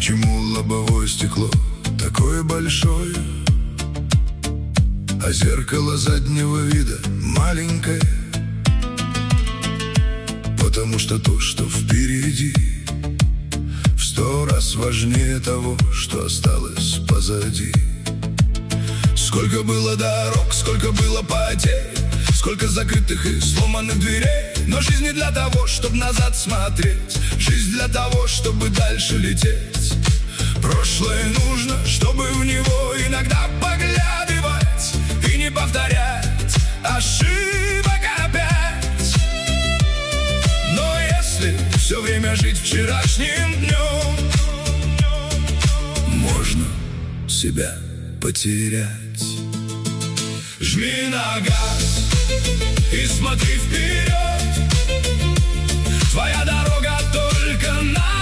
Почему лобовое стекло такое большое, а зеркало заднего вида маленькое? Потому что то, что впереди, в 100 раз важнее того, что осталось позади. Сколько было дорог, сколько было потерь, сколько закрытых и сломанных дверей. Но жизнь не для того, чтобы назад смотреть, жизнь для того, чтобы дальше лететь. Прошлое нужно, чтобы в него иногда поглядывать и не повторять ошибок опять. Но если все время жить вчерашним днем, можно себя потерять. Жми на газ и смотри вперед, твоя дорога только на